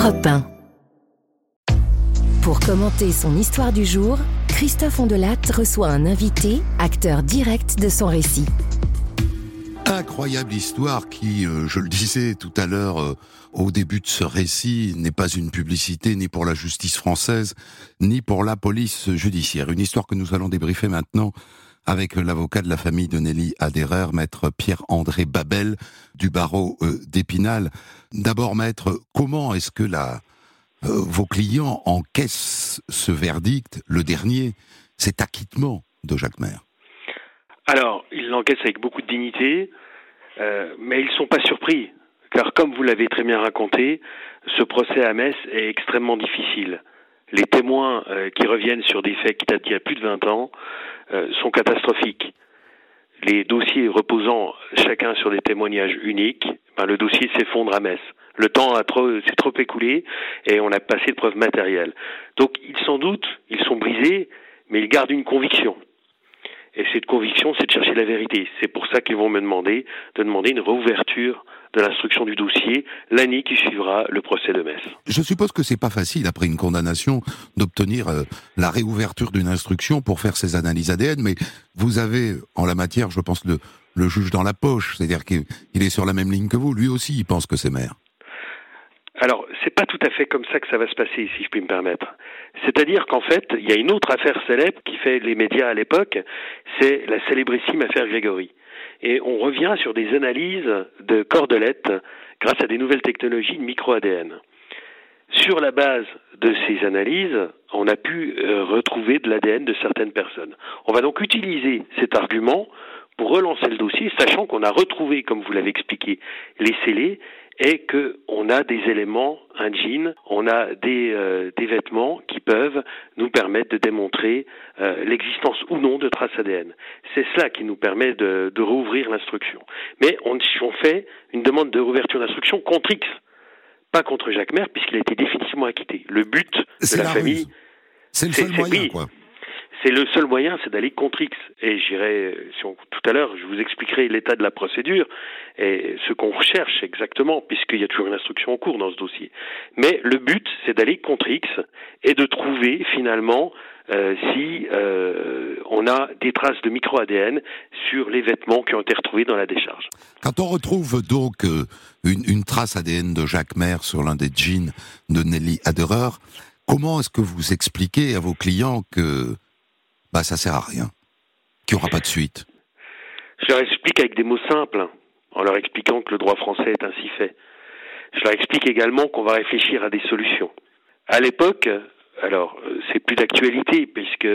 Europe 1. Pour commenter son histoire du jour, Christophe Ondelat reçoit un invité, acteur direct de son récit. Incroyable histoire qui, je le disais tout à l'heure au début de ce récit, n'est pas une publicité ni pour la justice française, ni pour la police judiciaire. Une histoire que nous allons débriefer maintenant avec l'avocat de la famille de Nelly Aderer, maître Pierre-André Babel du barreau d'Épinal. D'abord, maître, comment est-ce que vos clients encaissent ce verdict, le dernier, cet acquittement de Jacques Maire? Alors, ils l'encaissent avec beaucoup de dignité, mais ils ne sont pas surpris, car comme vous l'avez très bien raconté, ce procès à Metz est extrêmement difficile. Les témoins qui reviennent sur des faits qui datent d'il y a plus de 20 ans sont catastrophiques. Les dossiers reposant chacun sur des témoignages uniques, le dossier s'effondre à Metz. Le temps s'est trop écoulé et on a passé de preuves matérielles. Donc, sans doute, ils sont brisés, mais ils gardent une conviction. Et cette conviction, c'est de chercher la vérité. C'est pour ça qu'ils vont me demander une réouverture de l'instruction du dossier l'année qui suivra le procès de Metz. Je suppose que c'est pas facile, après une condamnation, d'obtenir la réouverture d'une instruction pour faire ces analyses ADN, mais vous avez, en la matière, je pense, le juge dans la poche, c'est-à-dire qu'il est sur la même ligne que vous. Lui aussi, il pense que c'est Maire. Alors, c'est pas tout à fait comme ça que ça va se passer, si je puis me permettre. C'est-à-dire qu'en fait, il y a une autre affaire célèbre qui fait les médias à l'époque, c'est la célébrissime affaire Grégory. Et on revient sur des analyses de cordelettes grâce à des nouvelles technologies de micro-ADN. Sur la base de ces analyses, on a pu retrouver de l'ADN de certaines personnes. On va donc utiliser cet argument pour relancer le dossier, sachant qu'on a retrouvé, comme vous l'avez expliqué, les scellés, et qu'on a des éléments, un jean, on a des vêtements qui peuvent nous permettre de démontrer l'existence ou non de traces ADN. C'est cela qui nous permet de rouvrir l'instruction. Mais on fait une demande de réouverture d'instruction contre X, pas contre Jacques Maire, puisqu'il a été définitivement acquitté. Le but de la famille... C'est le seul moyen, quoi. C'est le seul moyen, c'est d'aller contre X. Et tout à l'heure, je vous expliquerai l'état de la procédure et ce qu'on recherche exactement, puisqu'il y a toujours une instruction en cours dans ce dossier. Mais le but, c'est d'aller contre X et de trouver finalement si on a des traces de micro-ADN sur les vêtements qui ont été retrouvés dans la décharge. Quand on retrouve donc une trace ADN de Jacques Maire sur l'un des jeans de Nelly Aderer, comment est-ce que vous expliquez à vos clients que ça sert à rien, qu'il n'y aura pas de suite? Je leur explique avec des mots simples, en leur expliquant que le droit français est ainsi fait. Je leur explique également qu'on va réfléchir à des solutions. À l'époque, alors c'est plus d'actualité, puisque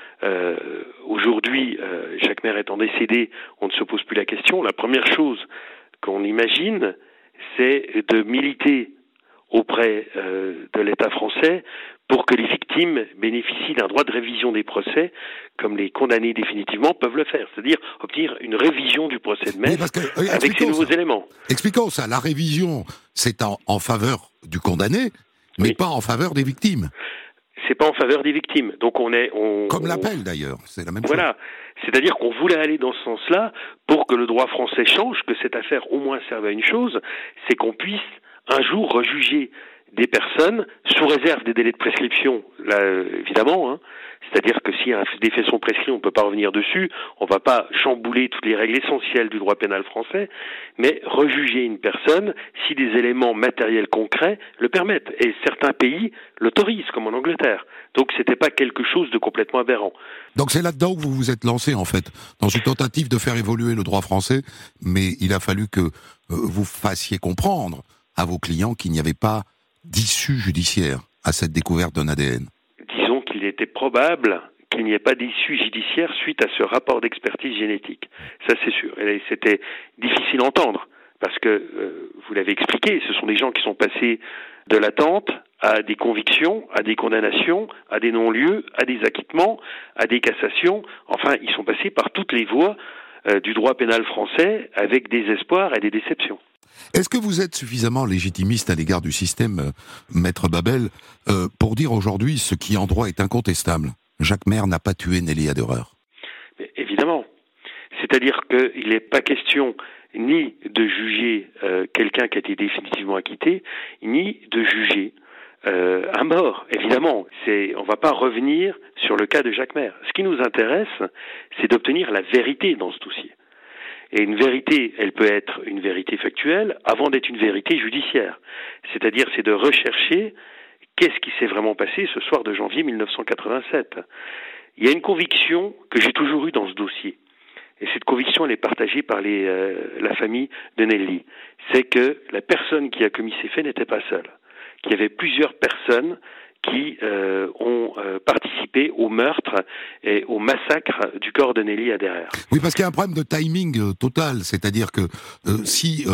aujourd'hui, Jacques Maire étant décédé, on ne se pose plus la question. La première chose qu'on imagine, c'est de militer auprès de l'État français pour que les victimes bénéficient d'un droit de révision des procès, comme les condamnés définitivement peuvent le faire, c'est-à-dire obtenir une révision du procès de Metz avec ces nouveaux éléments. Expliquons ça, la révision, c'est en faveur du condamné, mais pas en faveur des victimes. C'est pas en faveur des victimes, donc comme l'appel d'ailleurs, c'est la même chose. Voilà, c'est-à-dire qu'on voulait aller dans ce sens-là pour que le droit français change, que cette affaire au moins serve à une chose, c'est qu'on puisse un jour rejuger des personnes sous réserve des délais de prescription, là évidemment, c'est-à-dire que si des faits sont prescrits, on ne peut pas revenir dessus, on ne va pas chambouler toutes les règles essentielles du droit pénal français, mais rejuger une personne si des éléments matériels concrets le permettent. Et certains pays l'autorisent, comme en Angleterre. Donc c'était pas quelque chose de complètement aberrant. Donc c'est là-dedans que vous vous êtes lancé en fait, dans une tentative de faire évoluer le droit français, mais il a fallu que vous fassiez comprendre à vos clients qu'il n'y avait pas d'issue judiciaire à cette découverte d'un ADN. Disons qu'il était probable qu'il n'y ait pas d'issue judiciaire suite à ce rapport d'expertise génétique. Ça, c'est sûr. Et c'était difficile à entendre, parce que, vous l'avez expliqué, ce sont des gens qui sont passés de l'attente à des convictions, à des condamnations, à des non-lieux, à des acquittements, à des cassations. Enfin, ils sont passés par toutes les voies du droit pénal français avec des espoirs et des déceptions. Est-ce que vous êtes suffisamment légitimiste à l'égard du système, maître Babel, pour dire aujourd'hui ce qui en droit est incontestable? Jacques Maire n'a pas tué Nelly Aderer. Mais évidemment. C'est-à-dire qu'il n'est pas question ni de juger quelqu'un qui a été définitivement acquitté, ni de juger on va pas revenir sur le cas de Jacques Maire. Ce qui nous intéresse, c'est d'obtenir la vérité dans ce dossier. Et une vérité, elle peut être une vérité factuelle avant d'être une vérité judiciaire. C'est-à-dire, c'est de rechercher qu'est-ce qui s'est vraiment passé ce soir de janvier 1987. Il y a une conviction que j'ai toujours eue dans ce dossier. Et cette conviction, elle est partagée par la famille de Nelly. C'est que la personne qui a commis ces faits n'était pas seule. Qu'il y avait plusieurs personnes qui ont participé au meurtre et au massacre du corps de Nelly Aderer. Oui, parce qu'il y a un problème de timing total, c'est-à-dire que si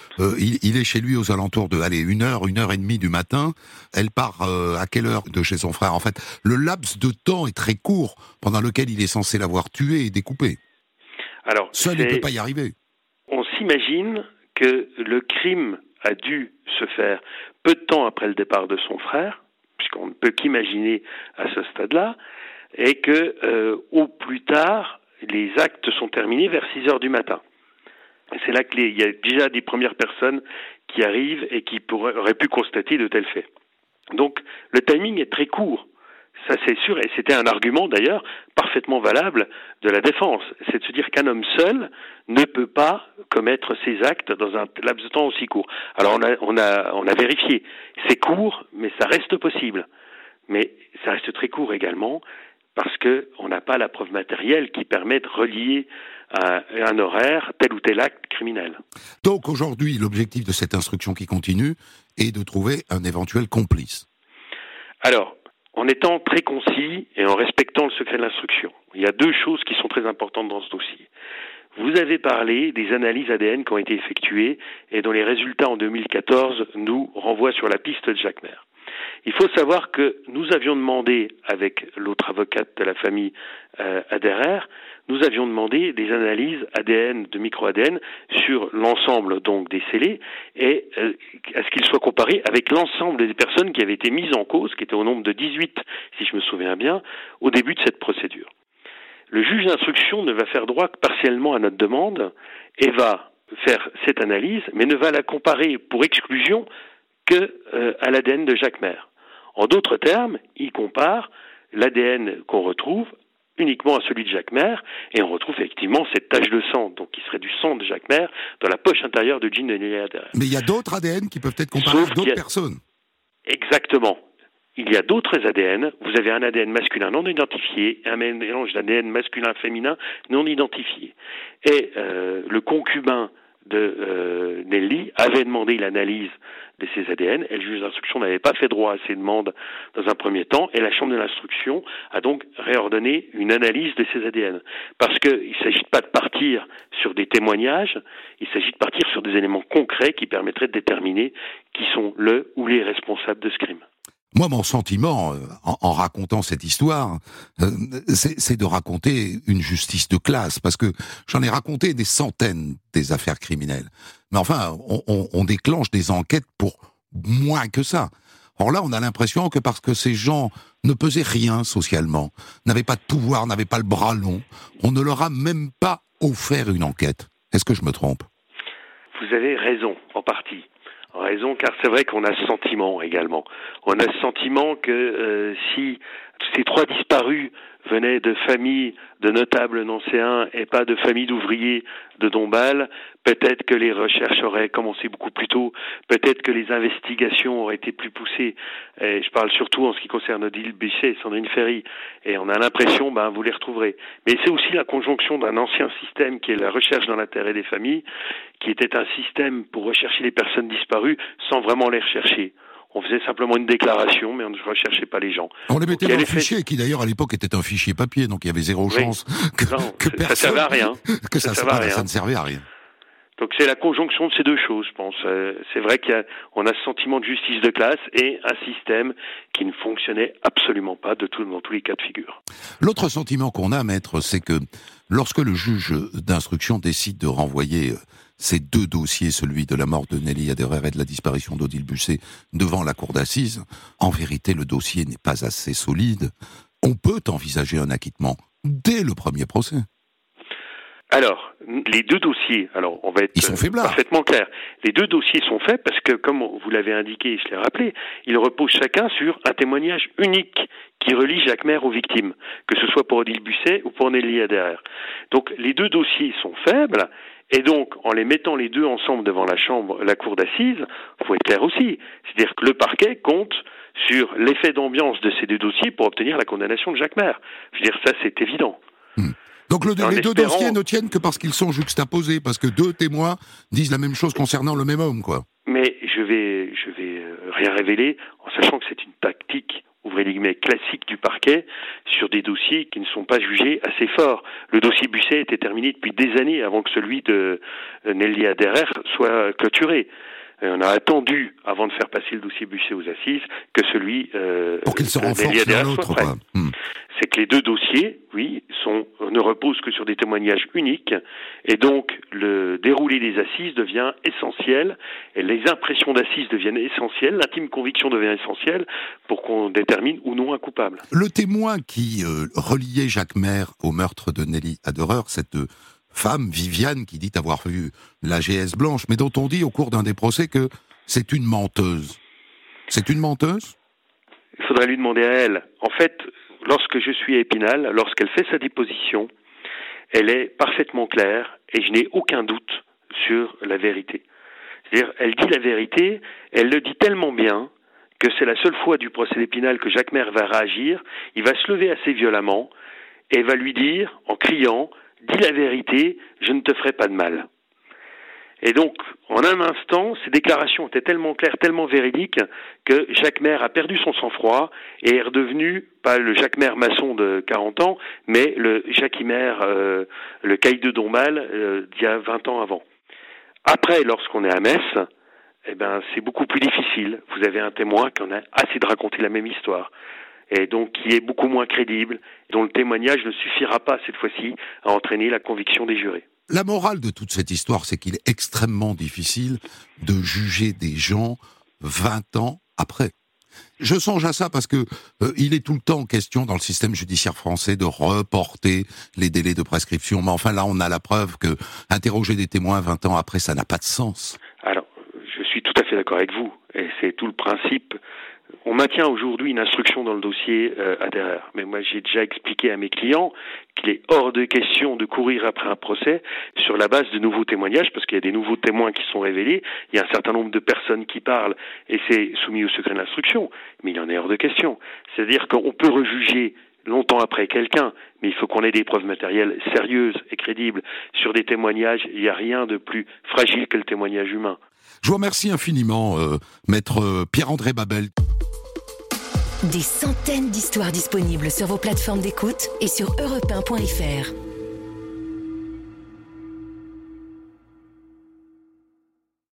il est chez lui aux alentours de 1 heure et demie du matin, elle part à quelle heure de chez son frère? En fait, le laps de temps est très court pendant lequel il est censé l'avoir tué et découpé. Alors, seul, il ne peut pas y arriver. On s'imagine que le crime a dû se faire peu de temps après le départ de son frère, puisqu'on ne peut qu'imaginer à ce stade-là, et que au plus tard, les actes sont terminés vers 6 heures du matin. Et c'est là qu'il y a déjà des premières personnes qui arrivent et qui auraient pu constater de tels faits. Donc, le timing est très court. Ça, c'est sûr, et c'était un argument, d'ailleurs, parfaitement valable de la défense. C'est de se dire qu'un homme seul ne peut pas commettre ses actes dans un laps de temps aussi court. Alors, on a vérifié. C'est court, mais ça reste possible. Mais ça reste très court également, parce qu'on n'a pas la preuve matérielle qui permet de relier à un horaire tel ou tel acte criminel. Donc, aujourd'hui, l'objectif de cette instruction qui continue est de trouver un éventuel complice. Alors, en étant très concis et en respectant le secret de l'instruction, il y a 2 choses qui sont très importantes dans ce dossier. Vous avez parlé des analyses ADN qui ont été effectuées et dont les résultats en 2014 nous renvoient sur la piste de Jacques Maire. Il faut savoir que nous avions demandé, avec l'autre avocate de la famille Aderer, nous avions demandé des analyses ADN, de micro-ADN, sur l'ensemble donc des scellés, et à ce qu'ils soient comparés avec l'ensemble des personnes qui avaient été mises en cause, qui étaient au nombre de 18, si je me souviens bien, au début de cette procédure. Le juge d'instruction ne va faire droit que partiellement à notre demande, et va faire cette analyse, mais ne va la comparer pour exclusion que à l'ADN de Jacques Maire. En d'autres termes, il compare l'ADN qu'on retrouve uniquement à celui de Jacques Maire, et on retrouve effectivement cette tache de sang, donc qui serait du sang de Jacques Maire, dans la poche intérieure de jean de Nelly Aderer. Mais il y a d'autres ADN qui peuvent être comparés à d'autres personnes. Exactement. Il y a d'autres ADN. Vous avez un ADN masculin non identifié, un mélange d'ADN masculin-féminin non identifié. Et le concubin de Nelly avait demandé l'analyse de ces ADN, et le juge d'instruction n'avait pas fait droit à ces demandes dans un premier temps, et la chambre de l'instruction a donc réordonné une analyse de ces ADN. Parce qu'il ne s'agit pas de partir sur des témoignages, il s'agit de partir sur des éléments concrets qui permettraient de déterminer qui sont le ou les responsables de ce crime. Moi, mon sentiment, en racontant cette histoire, c'est de raconter une justice de classe, parce que j'en ai raconté des centaines des affaires criminelles. Mais enfin, on déclenche des enquêtes pour moins que ça. Or là, on a l'impression que parce que ces gens ne pesaient rien socialement, n'avaient pas de pouvoir, n'avaient pas le bras long, on ne leur a même pas offert une enquête. Est-ce que je me trompe ? Vous avez raison, en partie. Raison, car c'est vrai qu'on a ce sentiment également. On a ce sentiment que si ces 3 disparus venaient de familles de notables nancéens et pas de familles d'ouvriers de Dombasle, peut-être que les recherches auraient commencé beaucoup plus tôt, peut-être que les investigations auraient été plus poussées. Et je parle surtout en ce qui concerne Odile Busset et Sandrine Ferry. Et on a l'impression, vous les retrouverez. Mais c'est aussi la conjonction d'un ancien système qui est la recherche dans l'intérêt des familles, qui était un système pour rechercher les personnes disparues sans vraiment les rechercher. On faisait simplement une déclaration, mais on ne recherchait pas les gens. On les mettait dans le fichier, qui d'ailleurs à l'époque était un fichier papier, donc il y avait zéro chance que personne... Ça servait à rien. Ça ne servait à rien. Donc c'est la conjonction de ces 2 choses, je pense. C'est vrai qu'on a ce sentiment de justice de classe et un système qui ne fonctionnait absolument pas dans tous les cas de figure. L'autre sentiment qu'on a, maître, c'est que lorsque le juge d'instruction décide de renvoyer ces 2 dossiers, celui de la mort de Nelly Aderer et de la disparition d'Odile Busset, devant la cour d'assises, en vérité, le dossier n'est pas assez solide. On peut envisager un acquittement dès le premier procès. Alors, les deux dossiers, on va être parfaitement clair. Les deux dossiers sont faits parce que, comme vous l'avez indiqué, je l'ai rappelé, ils reposent chacun sur un témoignage unique qui relie Jacquemer aux victimes, que ce soit pour Odile Busset ou pour Nelly Adair. Donc, les deux dossiers sont faibles, et donc, en les mettant les deux ensemble devant la cour d'assises, faut être clair aussi. C'est-à-dire que le parquet compte sur l'effet d'ambiance de ces deux dossiers pour obtenir la condamnation de Jacquemer. Je veux dire, ça, c'est évident. Donc les deux dossiers ne tiennent que parce qu'ils sont juxtaposés, parce que deux témoins disent la même chose concernant le même homme, quoi. Mais je vais rien révéler, en sachant que c'est une tactique, ouvrez les guillemets, classique du parquet, sur des dossiers qui ne sont pas jugés assez forts. Le dossier Busset était terminé depuis des années avant que celui de Nelly Adair soit clôturé. Et on a attendu, avant de faire passer le dossier Busset aux assises, que celui pour qu'il se renforce l'un l'autre, quoi. C'est que les deux dossiers, oui, ne reposent que sur des témoignages uniques, et donc le déroulé des assises devient essentiel, et les impressions d'assises deviennent essentielles, l'intime conviction devient essentielle pour qu'on détermine ou non un coupable. Le témoin qui reliait Jacquemer au meurtre de Nelly Adair, cette femme, Viviane, qui dit avoir vu la GS blanche, mais dont on dit au cours d'un des procès que c'est une menteuse. C'est une menteuse ? Il faudrait lui demander à elle. En fait, lorsque je suis à Épinal, lorsqu'elle fait sa déposition, elle est parfaitement claire et je n'ai aucun doute sur la vérité. C'est-à-dire, elle dit la vérité, elle le dit tellement bien que c'est la seule fois du procès d'Épinal que Jacquemer va réagir, il va se lever assez violemment et va lui dire, en criant, « Dis la vérité, je ne te ferai pas de mal ». Et donc, en un instant, ces déclarations étaient tellement claires, tellement véridiques, que Jacquemer a perdu son sang-froid et est redevenu, pas le Jacquemer maçon de 40 ans, mais le Jacquemer, le caïd de Dombasle, d'il y a 20 ans avant. Après, lorsqu'on est à Metz, c'est beaucoup plus difficile. Vous avez un témoin qui en a assez de raconter la même histoire, et donc qui est beaucoup moins crédible, dont le témoignage ne suffira pas, cette fois-ci, à entraîner la conviction des jurés. La morale de toute cette histoire, c'est qu'il est extrêmement difficile de juger des gens 20 ans après. Je songe à ça parce que il est tout le temps question dans le système judiciaire français de reporter les délais de prescription. Mais enfin là, on a la preuve que interroger des témoins 20 ans après, ça n'a pas de sens. Alors, je suis tout à fait d'accord avec vous. Et c'est tout le principe. On maintient aujourd'hui une instruction dans le dossier Adair. Mais moi, j'ai déjà expliqué à mes clients qu'il est hors de question de courir après un procès sur la base de nouveaux témoignages, parce qu'il y a des nouveaux témoins qui sont révélés, il y a un certain nombre de personnes qui parlent, et c'est soumis au secret de l'instruction. Mais il en est hors de question. C'est-à-dire qu'on peut rejuger longtemps après quelqu'un, mais il faut qu'on ait des preuves matérielles sérieuses et crédibles. Sur des témoignages, il n'y a rien de plus fragile que le témoignage humain. Je vous remercie infiniment, maître Pierre-André Babel. Des centaines d'histoires disponibles sur vos plateformes d'écoute et sur europe1.fr.